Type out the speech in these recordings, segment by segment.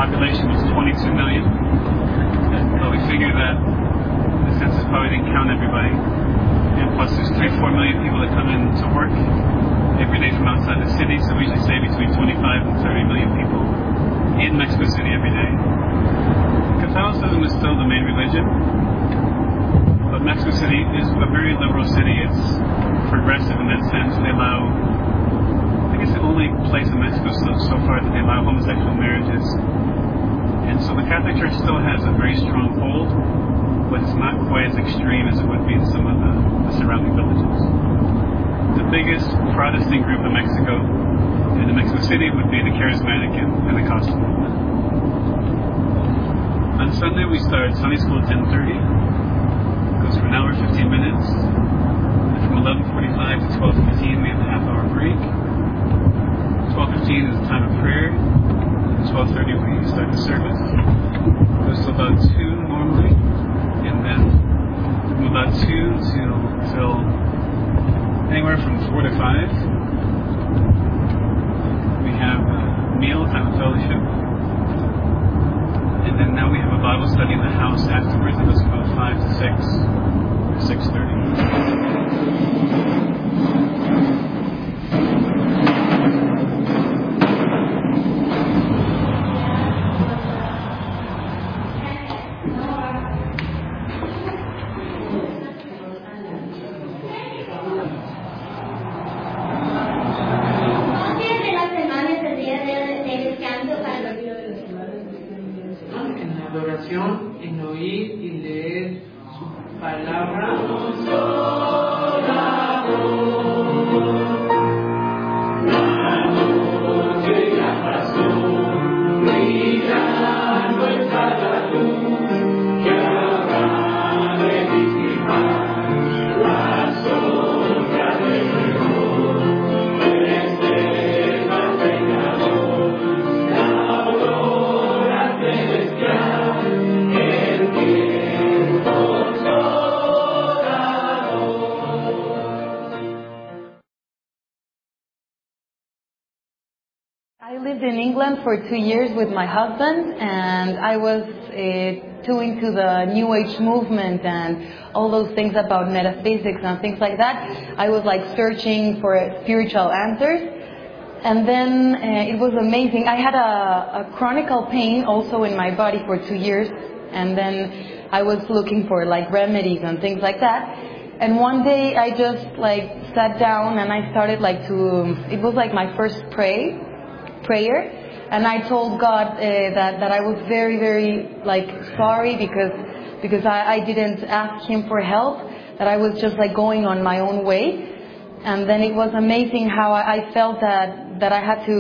population was 22 million. But we figured that the census probably didn't count everybody. And plus there's 3-4 million people that come in to work every day from outside the city, so we usually say between 25 and 30 million people in Mexico City every day. Catholicism is still the main religion, but Mexico City is a very liberal city. It's progressive in that sense. They allow, I guess the only place in Mexico so far that they allow homosexual marriages. And so the Catholic Church still has a very strong hold, but it's not quite as extreme as it would be in some of the surrounding villages. The biggest Protestant group in Mexico, in Mexico City, would be the Charismatic and Pentecostal movement. On Sunday we start Sunday school at 10:30. It goes for an hour 15 minutes. And from 11:45 to 12:15 we have a half-hour break. 12:15 is the time of prayer. At 12:30 we start the service. It goes to about 2 normally, and then from about 2 till anywhere from 4 to 5 we have a meal, time of fellowship. And then now we have a Bible study in the house afterwards. It goes from about 5 to 6 or 6:30. En oír y leer su palabra. I lived in England for 2 years with my husband, and I was too into the New Age movement and all those things about metaphysics and things like that. I was like searching for spiritual answers, and then it was amazing. I had a chronic pain also in my body for 2 years, and then I was looking for like remedies and things like that. And one day I just like sat down and I started like it was like my first prayer, and I told God that I was very, very like sorry because I didn't ask Him for help, that I was just like going on my own way. And then it was amazing how I felt that I had to,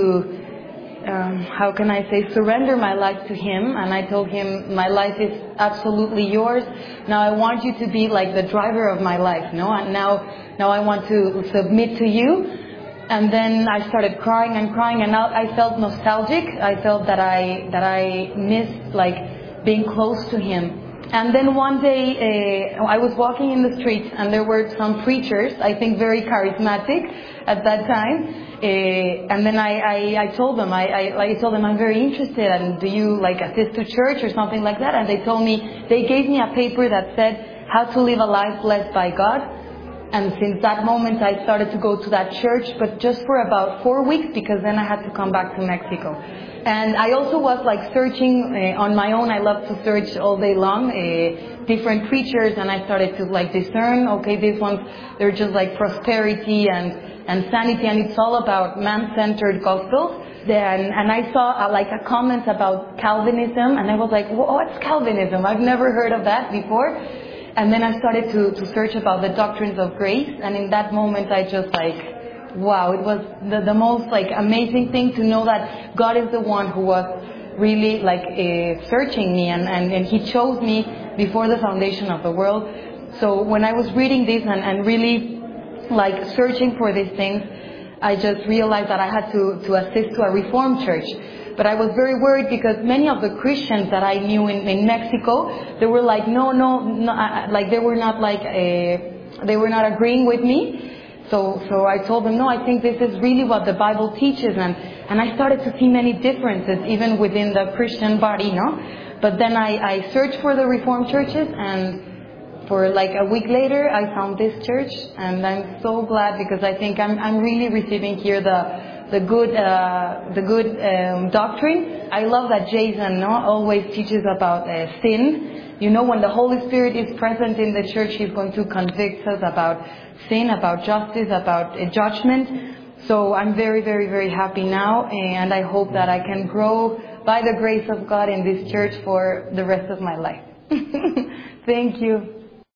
how can I say, surrender my life to Him. And I told Him, my life is absolutely yours. Now I want you to be like the driver of my life. No, and now I want to submit to you. And then I started crying, and I felt nostalgic. I felt that I missed like being close to Him. And then one day I was walking in the streets, and there were some preachers, I think very charismatic at that time. And then I told them, I told them I'm very interested, and do you like assist to church or something like that? And they gave me a paper that said how to live a life blessed by God. And since that moment I started to go to that church, but just for about 4 weeks, because then I had to come back to Mexico. And I also was like searching on my own. I love to search all day long, different preachers, and I started to like discern, okay, these ones, they're just like prosperity and sanity, and it's all about man-centered gospels. And I saw like a comment about Calvinism, and I was like, what's Calvinism? I've never heard of that before. And then I started to search about the doctrines of grace, and in that moment I just like, wow, it was the most like amazing thing to know that God is the one who was really like searching me, and He chose me before the foundation of the world. So when I was reading this and really like searching for these things, I just realized that I had to assist to a Reformed church. But I was very worried because many of the Christians that I knew in Mexico, they were like, no, like they were not agreeing with me. So I told them, no, I think this is really what the Bible teaches, and I started to see many differences even within the Christian body, no? But then I searched for the Reformed churches, and for like a week later I found this church, and I'm so glad because I think I'm really receiving here the good doctrine. I love that Jason, no, always teaches about sin. You know, when the Holy Spirit is present in the church, He's going to convict us about sin, about justice, about judgment. So I'm very, very, very happy now, and I hope that I can grow by the grace of God in this church for the rest of my life. Thank you.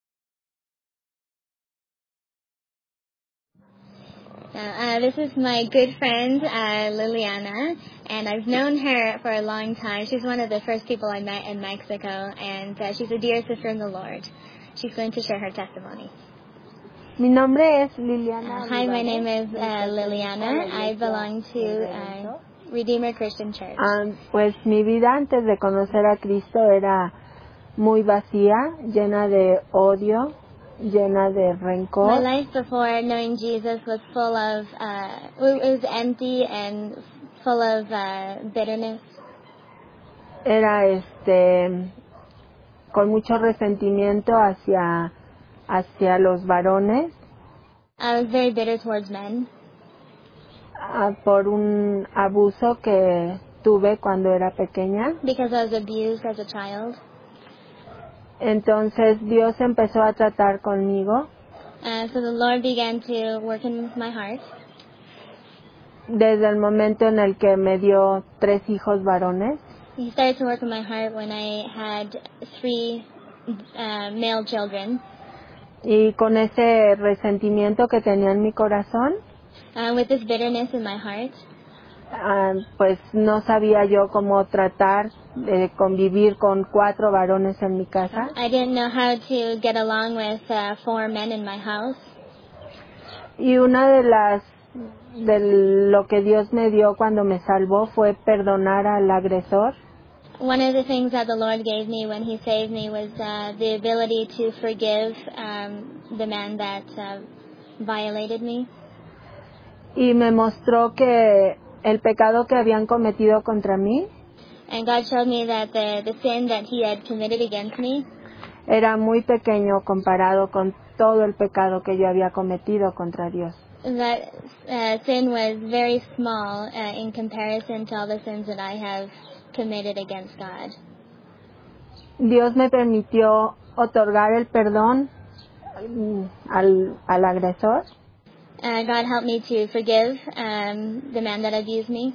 This is my good friend, Liliana, and I've known her for a long time. She's one of the first people I met in Mexico, and she's a dear sister in the Lord. She's going to share her testimony. Mi nombre es Liliana. Hi, my name is Liliana. I belong to Redeemer Christian Church. Pues mi vida antes de conocer a Cristo era muy vacía, llena de odio, llena de rencor. My life before knowing Jesus was full of, it was empty and full of bitterness. Era con mucho resentimiento hacia los varones. I was very bitter towards men. Por un abuso que tuve cuando era pequeña. Because I was abused as a child. Entonces Dios empezó a tratar conmigo. So the Lord began to work in my heart. Desde el momento en el que me dio 3 hijos varones. He started to work in my heart when I had 3 male children. Y con ese resentimiento que tenía en mi corazón, with this bitterness in my heart, pues no sabía yo cómo tratar de convivir con 4 varones en mi casa. I didn't know how to get along with 4 men in my house. Y una de lo que Dios me dio cuando me salvó fue perdonar al agresor. One of the things that the Lord gave me when He saved me was the ability to forgive the man that violated me. Y me mostró que el pecado que habían cometido contra mí, and God showed me that the sin that He had committed against me, era muy pequeño comparado con todo el pecado que yo había cometido contra Dios. That sin was very small in comparison to all the sins that I have committed against God. Dios me permitió otorgar el perdón al agresor. God helped me to forgive the man that abused me.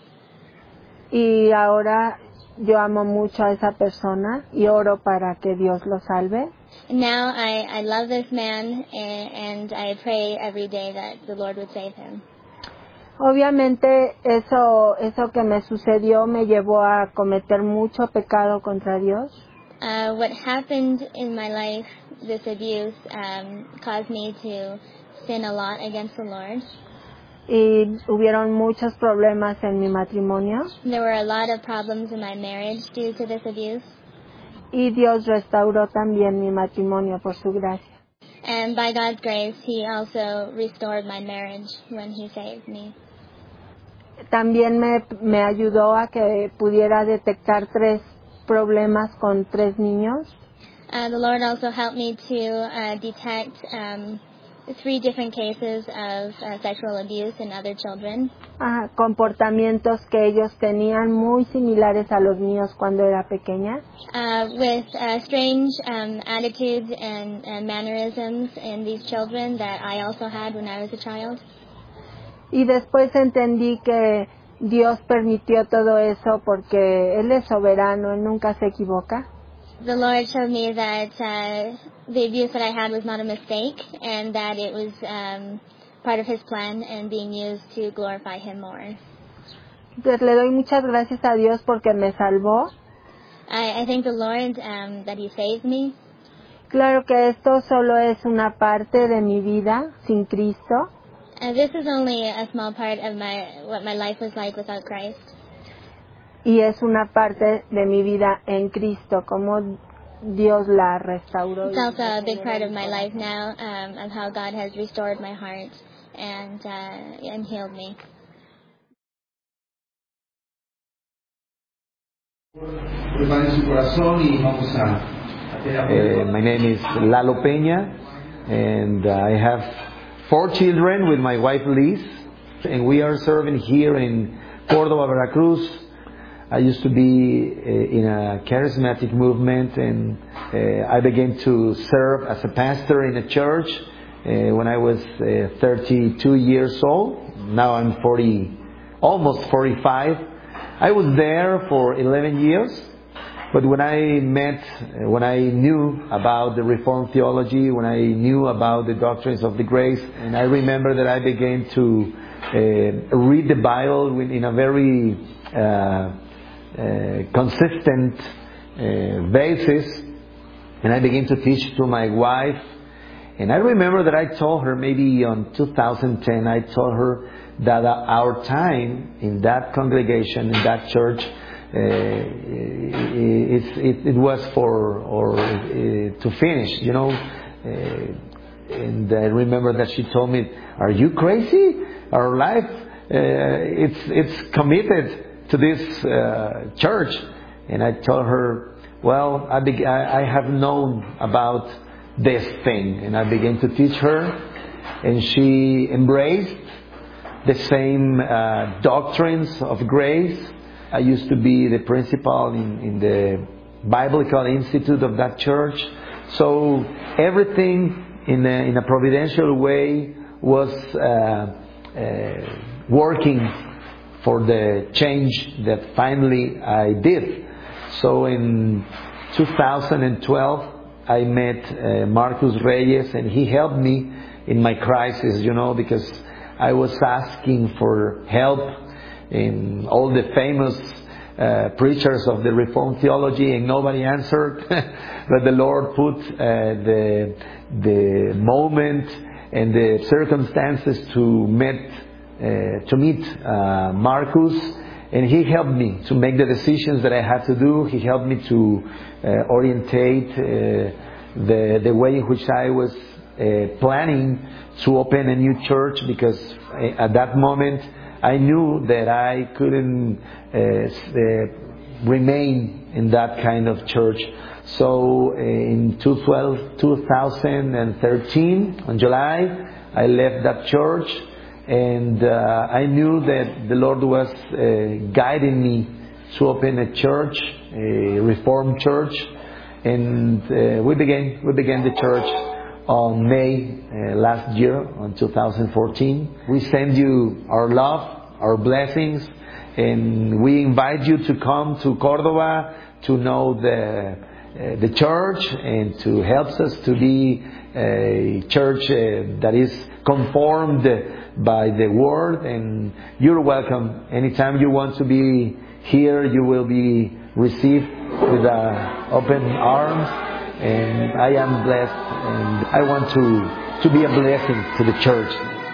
Y ahora yo amo mucho a esa persona y oro para que Dios lo salve. Now I love this man and I pray every day that the Lord would save him. Obviamente eso que me sucedió me llevó a cometer mucho pecado contra Dios. What happened in my life, this abuse, caused me to sin a lot against the Lord. Y hubieron muchos problemas en mi matrimonio. There were a lot of problems in my marriage due to this abuse. Y Dios restauró también mi matrimonio por su gracia. And by God's grace, He also restored my marriage when He saved me. También me ayudó a que pudiera detectar 3 problemas con 3 niños. The Lord also helped me to detect 3 different cases of sexual abuse in other children. Comportamientos que ellos tenían muy similares a los míos cuando era pequeña. With strange attitudes and mannerisms in these children that I also had when I was a child. Y después entendí que Dios permitió todo eso porque Él es soberano, Él nunca se equivoca. The Lord showed me that the abuse that I had was not a mistake and that it was part of His plan and being used to glorify Him more. Entonces le doy muchas gracias a Dios porque me salvó. I thank the Lord that He saved me. Claro que esto solo es una parte de mi vida sin Cristo. This is only a small part of what my life was like without Christ. Y es una parte de mi vida en Cristo, como Dios la restauró. It's also a big part of my life now, of how God has restored my heart and healed me. My name is Lalo Peña, and I have 4 children with my wife Liz, and we are serving here in Córdoba, Veracruz. I used to be in a charismatic movement, and I began to serve as a pastor in a church when I was 32 years old. Now I'm 40, almost 45. I was there for 11 years, but when I knew about the Reformed theology, when I knew about the doctrines of the grace, and I remember that I began to read the Bible in a very consistent basis, and I began to teach to my wife. And I remember that I told her, maybe on 2010, I told her that our time in that congregation, in that church, it was to finish, you know. And I remember that she told me, "Are you crazy? Our life, it's committed to this church." And I told her, "Well, I have known about this thing," and I began to teach her, and she embraced the same doctrines of grace. I used to be the principal in the Biblical Institute of that church, so everything in a providential way was working for the change that finally I did. So in 2012, I met Marcus Reyes, and he helped me in my crisis, you know, because I was asking for help in all the famous preachers of the Reformed theology, and nobody answered. But the Lord put the moment and the circumstances to meet Marcus, and he helped me to make the decisions that I had to do. He helped me to orientate the way in which I was planning to open a new church, because at that moment I knew that I couldn't remain in that kind of church. So in 2013, in July, I left that church, and I knew that the Lord was guiding me to open a church, a Reformed church, and we began the church on May last year, on 2014. We send you our love, our blessings, and we invite you to come to Córdoba to know the church and to help us to be a church that is conformed by the Word. And you're welcome. Anytime you want to be here, you will be received with open arms. And I am blessed, and I want to be a blessing to the church.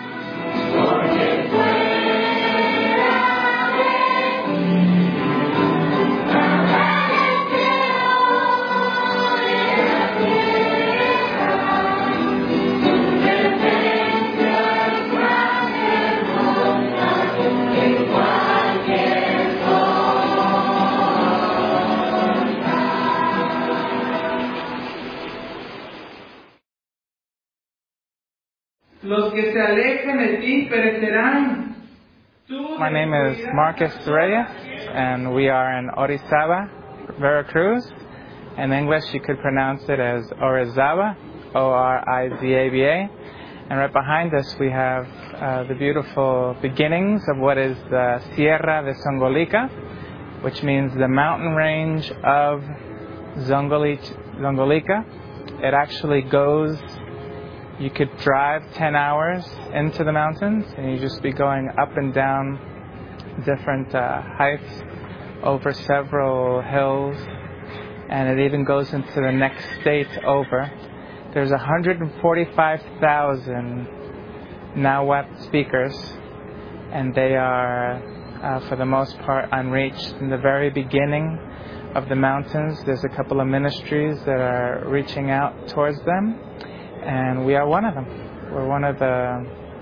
Los que se alejen de ti perecerán. My name is Marcus Reyes, and we are in Orizaba, Veracruz. In English, you could pronounce it as Orizaba, Orizaba. And right behind us, we have the beautiful beginnings of what is the Sierra de Zongolica, which means the mountain range of Zongolica. It actually goes. You could drive 10 hours into the mountains, and you just be going up and down different heights over several hills, and it even goes into the next state over. There's 145,000 Nahuatl speakers, and they are, for the most part, unreached. In the very beginning of the mountains, there's a couple of ministries that are reaching out towards them. And we are one of them. We're one of the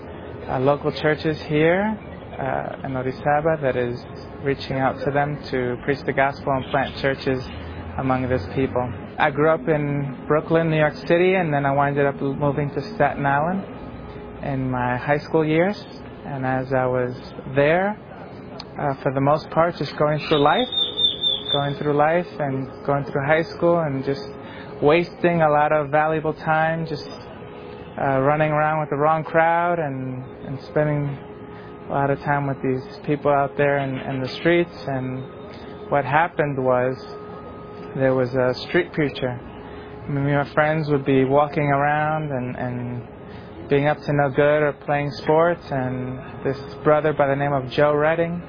local churches here in Orizaba that is reaching out to them to preach the gospel and plant churches among this people. I grew up in Brooklyn, New York City, and then I winded up moving to Staten Island in my high school years. And as I was there, for the most part, just going through life and going through high school and just wasting a lot of valuable time just running around with the wrong crowd and spending a lot of time with these people out there in the streets. And what happened was there was a street preacher. Me and my friends would be walking around and being up to no good or playing sports, and this brother by the name of Joe Redding,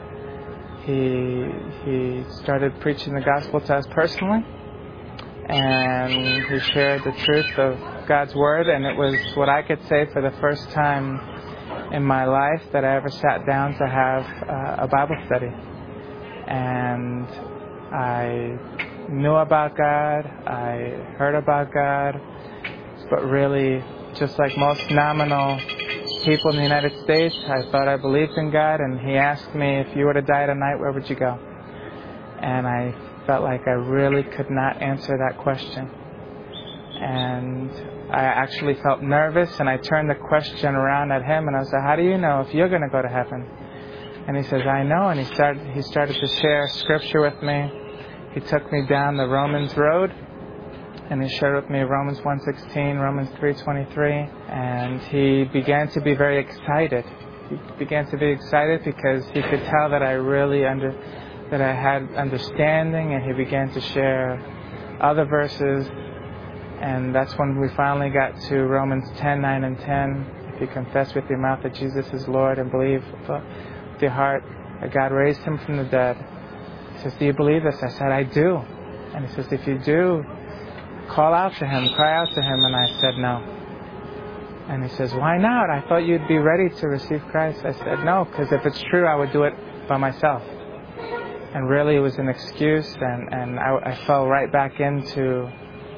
he started preaching the gospel to us personally, and he shared the truth of God's Word, and it was what I could say for the first time in my life that I ever sat down to have a Bible study. And I knew about God, I heard about God, but really, just like most nominal people in the United States, I thought I believed in God, and he asked me, if you were to die tonight, where would you go? And I felt like I really could not answer that question. And I actually felt nervous, and I turned the question around at him, and I said, how do you know if you're going to go to heaven? And he says, I know. And he started to share scripture with me. He took me down the Romans road, and he shared with me Romans 1:16, Romans 3:23, and he began to be very excited. He began to be excited because he could tell that that I had understanding, and he began to share other verses. And that's when we finally got to Romans 10:9 and 10. If you confess with your mouth that Jesus is Lord and believe with your heart that God raised him from the dead. He says, do you believe this? I said, I do. And he says, if you do, call out to him, cry out to him. And I said, no. And he says, why not? I thought you'd be ready to receive Christ. I said, no, because if it's true, I would do it by myself. And really it was an excuse, and I fell right back into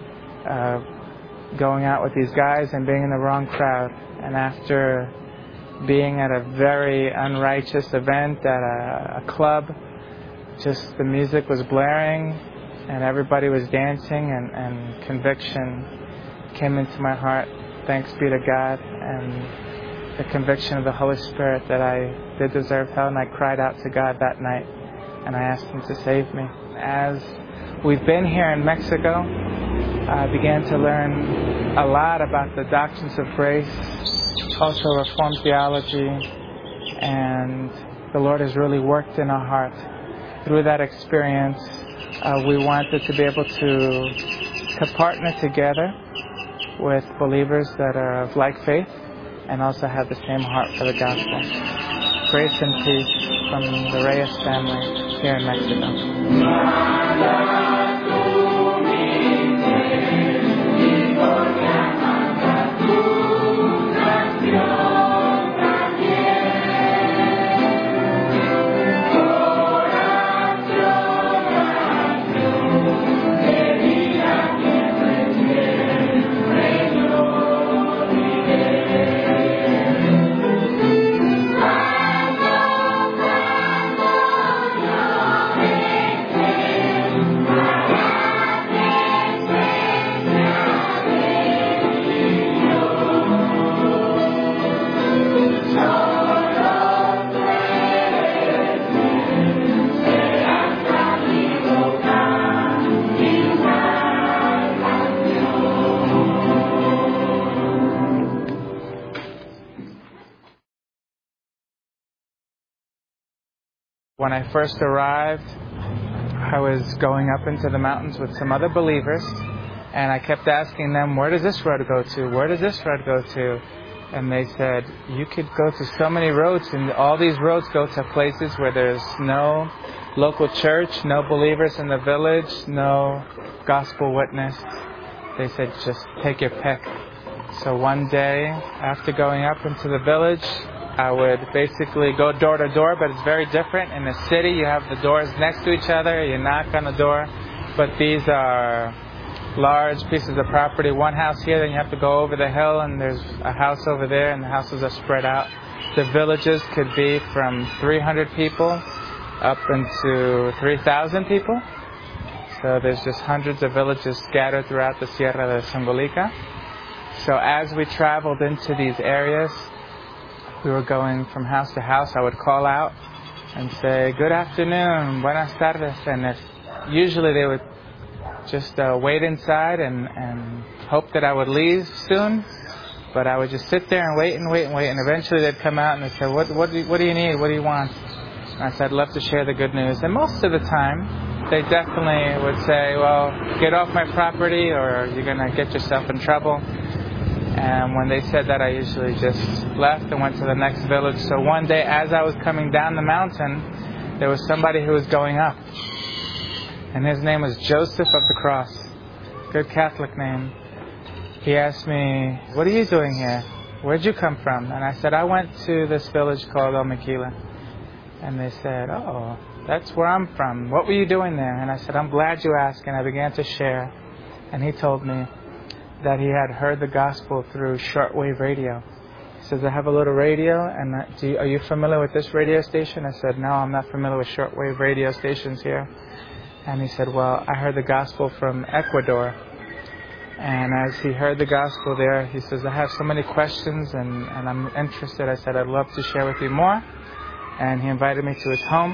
going out with these guys and being in the wrong crowd. And after being at a very unrighteous event at a club, just the music was blaring and everybody was dancing, and conviction came into my heart. Thanks be to God, and the conviction of the Holy Spirit that I did deserve hell, and I cried out to God that night and I asked him to save me. As we've been here in Mexico, I began to learn a lot about the doctrines of grace, also Reformed theology, and the Lord has really worked in our heart. Through that experience, we wanted to be able to partner together with believers that are of like faith and also have the same heart for the gospel. Grace and peace from the Reyes family here in Mexico. When I first arrived, I was going up into the mountains with some other believers, and I kept asking them, where does this road go to? Where does this road go to? And they said, you could go to so many roads, and all these roads go to places where there's no local church, no believers in the village, no gospel witness. They said, just take your pick. So one day, after going up into the village, I would basically go door to door, but it's very different. In the city, you have the doors next to each other, you knock on the door, but these are large pieces of property. One house here, then you have to go over the hill, and there's a house over there, and the houses are spread out. The villages could be from 300 people up into 3,000 people. So there's just hundreds of villages scattered throughout the Sierra de Sangolica. So as we traveled into these areas, we were going from house to house. I would call out and say, "Good afternoon, buenas tardes," and usually they would just wait inside and hope that I would leave soon. But I would just sit there and wait, and eventually they'd come out and they'd say, "What do you need? What do you want?" And I said, "I'd love to share the good news." And most of the time, they definitely would say, "Well, get off my property or you're going to get yourself in trouble." And when they said that, I usually just left and went to the next village. So one day, as I was coming down the mountain, there was somebody who was going up. And his name was Joseph of the Cross. Good Catholic name. He asked me, "What are you doing here? Where'd you come from?" And I said, "I went to this village called Omequila." And they said, "Oh, that's where I'm from. What were you doing there?" And I said, "I'm glad you asked." And I began to share. And he told me that he had heard the gospel through shortwave radio. He says, "I have a little radio, and are you familiar with this radio station?" I said, "No, I'm not familiar with shortwave radio stations here." And he said, "Well, I heard the gospel from Ecuador." And as he heard the gospel there, he says, "I have so many questions and I'm interested." I said, "I'd love to share with you more." And he invited me to his home.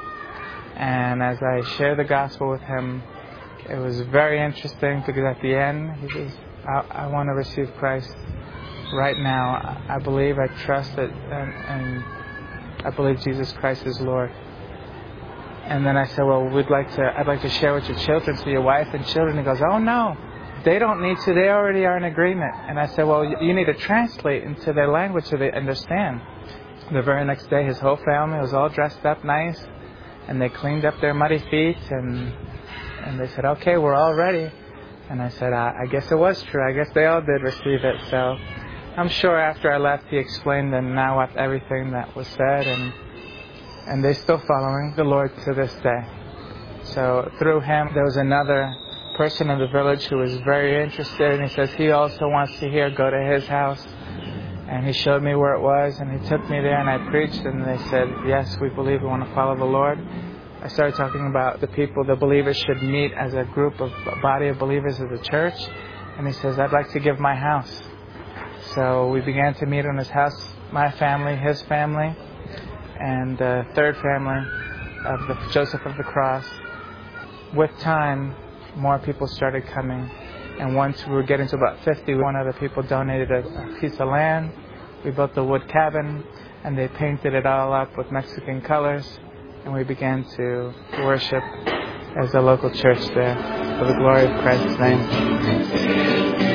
And as I shared the gospel with him, it was very interesting because at the end, he says, I want to receive Christ right now. I believe, I trust it, and I believe Jesus Christ is Lord. And then I said, "Well, I'd like to share with your children, so your wife and children." He goes, "Oh no, they don't need to. They already are in agreement." And I said, "Well, you need to translate into their language so they understand." The very next day, his whole family was all dressed up nice, and they cleaned up their muddy feet, and they said, "Okay, we're all ready." And I said, I guess it was true. I guess they all did receive it. So I'm sure after I left, he explained and now everything that was said, and they're still following the Lord to this day. So through him, there was another person in the village who was very interested, and he says he also wants to go to his house. And he showed me where it was, and he took me there, and I preached, and they said, "Yes, we believe, we want to follow the Lord." I started talking about the believers should meet as a group of a body of believers as a church. And he says, "I'd like to give my house." So we began to meet on his house, my family, his family, and the third family of the Joseph of the Cross. With time, more people started coming. And once we were getting to about 50, one of the people donated a piece of land. We built a wood cabin, and they painted it all up with Mexican colors. And we began to worship as a local church there for the glory of Christ's name.